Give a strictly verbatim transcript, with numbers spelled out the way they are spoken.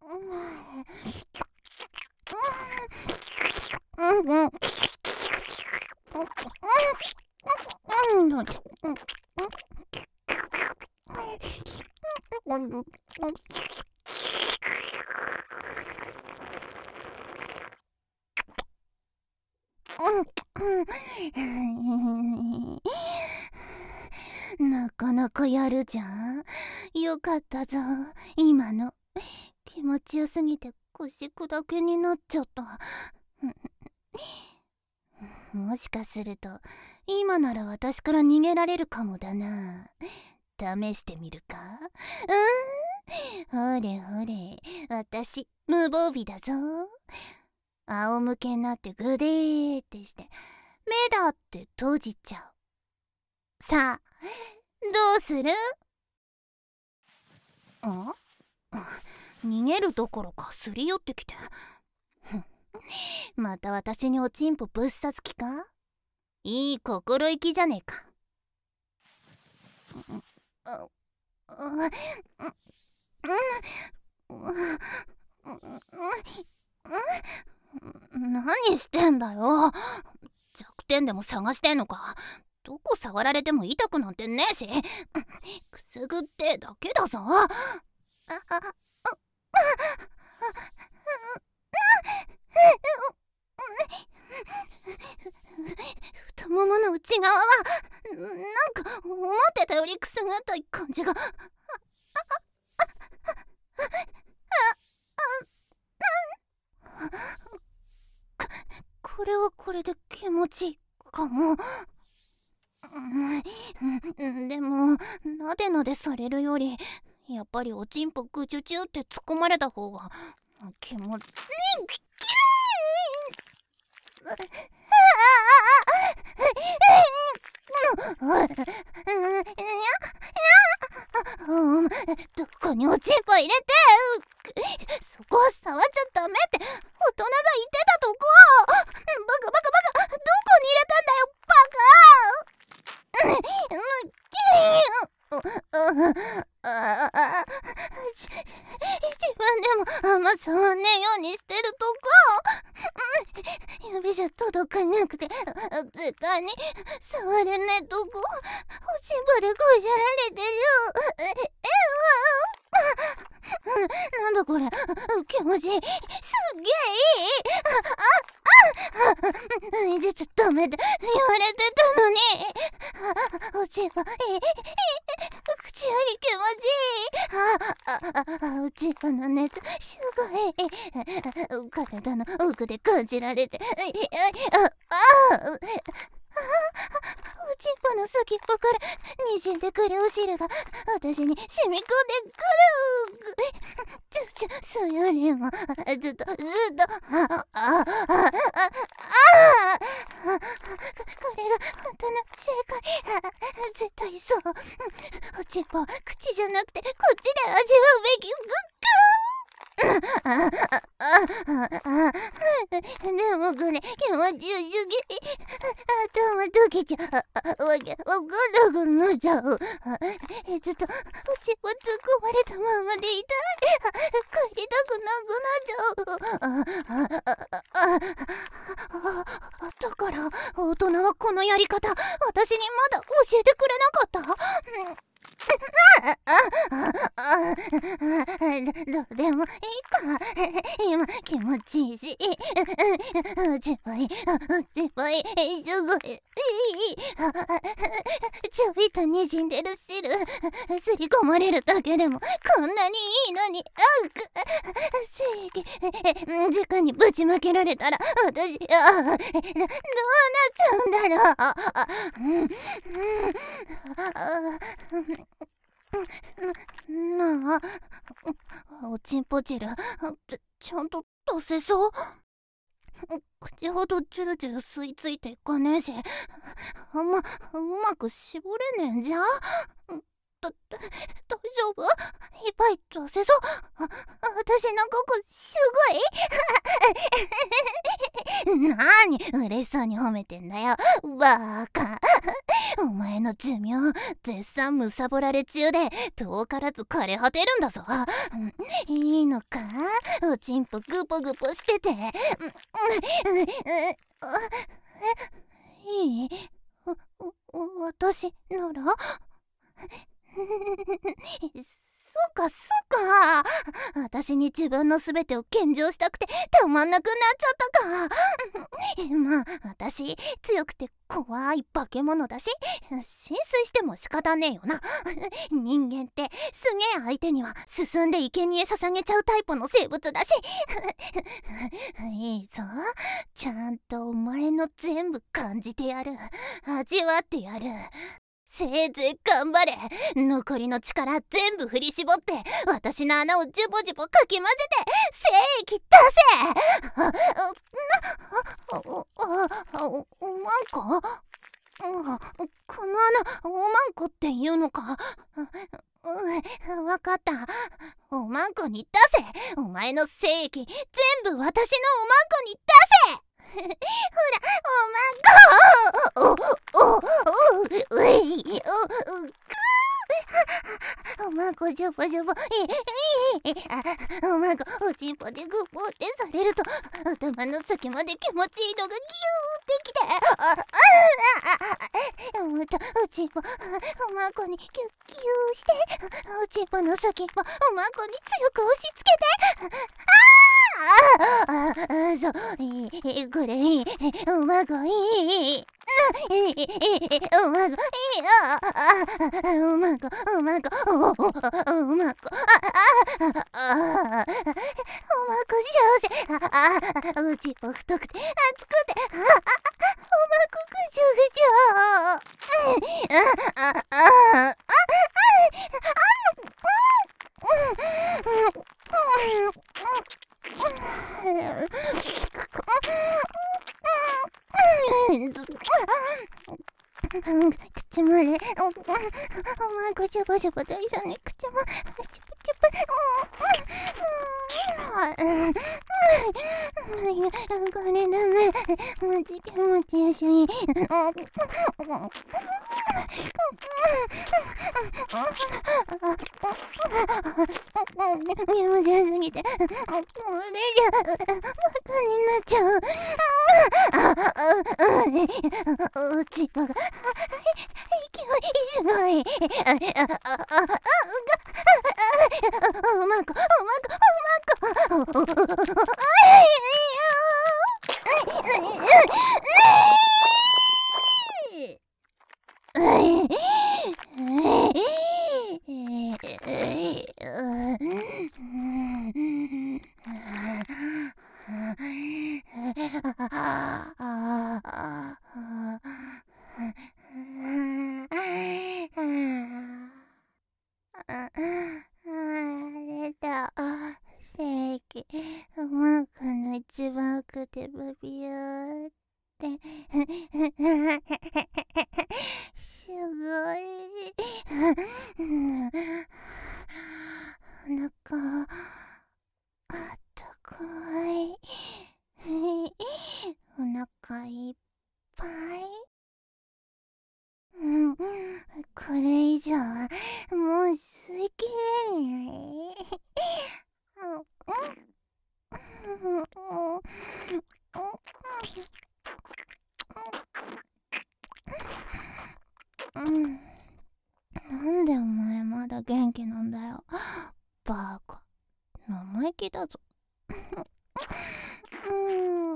なかなかやるじゃん。よかったぞ。今の気持ちよすぎて腰砕けになっちゃった。もしかすると今なら私から逃げられるかもだな。試してみるか？うん、ほれほれ、私無防備だぞ。仰向けになってグデーってして目だって閉じちゃう。さあどうする？ん？逃げるどころかすり寄ってきてまた私におちんぽぶっ刺す気か？いい心意気じゃねえか。何してんだよ。弱点でも探してんのか？どこ触られても痛くなんてねえし、くすぐってえだけだぞ。太ももの内側はなんか思ってたよりくすぐったい感じが。これはこれで気持ちいいかも。でもなでなでされるよりやっぱりおちんぽぐちゅちゅって突っ込まれた方が気持ちいい。どこにおちんぽ入れて、そこは触っちゃダメって大人が言ってたとこ。バカバカバカ、どこに入れたんだよバカ。自分でもあんま触んねえようにしてるとこ。指じゃ届かなくて絶対に触れねえとこ、おしんぽでこじゃられてる。なんだこれ、気持ちいい、すっげえいい。あ、あ、いじっちゃダメって言われてたのに。おちんぽいい、口より気持ちいい。ああ、おちんぽの熱すごい。体の奥で感じられて、ああ、おちんぽの先っぽからにじんでくるお汁が私に染み込んでくる。ちょちょ、それよりもずっとずっと、ああああああ、これが本当の正解。絶対そう。おちんぽは口じゃなくてこっちで味わうべき。でもこれ気持ちよすぎ、頭溶けちゃう。わけわかんなくなっちゃう。ずっとおちんぽ突っ込まれたままでいたい。帰りたくなくなっちゃう。だから大人はこのやり方私にまだ教えてくれなかった？どうでもいいか。今気持ちいいし、おちんぽいい、おちんぽいい、すごいいい。ちょびっとにじんでる汁すり込まれるだけでもこんなにいいのに、正義直にぶちまけられたら私あどうなっちゃうんだろう。なあ、おちんぽ汁ちゃんと出せそう？口ほどジュルジュル吸い付いていかねえし、あんまうまく絞れねえんじゃ。だ大丈夫？いっぱい出せそう？あ、私のここすごいなに嬉しそうに褒めてんだよバーカ。お前のの寿命絶賛むさぼられ中で遠からず枯れ果てるんだぞ。いいのか、おちんぽグポグポしてて。いい？私ならそうかそうか、私に自分の全てを献上したくてたまんなくなっちゃったか。まあ私強くて怖い化け物だし浸水しても仕方ねえよな。人間ってすげえ相手には進んで生贄捧げちゃうタイプの生物だし。いいぞ、ちゃんとお前の全部感じてやる、味わってやる。せいぜい頑張れ。残りの力全部振り絞って私の穴をジュボジュボかき混ぜて精液出せ。あ、お、お、おまんこ？この穴おまんこっていうのか。うん、わかった。おまんこに出せ。お前の精液全部私のおまんこに出せ。ほら、おまんこ。お、お、お、うい、お、う、くおまんこジョボジョボ、え、え、あ、おまんこおちんぽでグポってされると頭の先まで気持ちいいのがギューってきて、あ、あ、あ、またおちんぽおまんこにギュッギューして、おちんぽの先もおまんこに強く押し付けて、ああ、ああ、そう、えー、これいい、おまんこいい、えー、おまんこいい、ああ、おまんこ、おまんこ、お、お、おまんこ、ああ、ああ、おまんこ幸せ、ああ、おちんぽ太くて熱くて、ああ、おまんこぐちょぐちょ、ああ、ああ、ああ、口までおまんこジョボジョボと一緒に口もチュプチュプ、これダメ、マジ気持ちよしい。気持ちよすぎてもうねじゃバカになっちゃう。おちんぽが勢いすごい。おまんこおまんこおまんこ、マークの一番奥でブビューってすごい。お腹あったかい。お腹いっぱい。うん、これ以上はもう吸いきれない。うん、なんでお前まだ元気なんだよ。バカ、生意気だぞ。うん。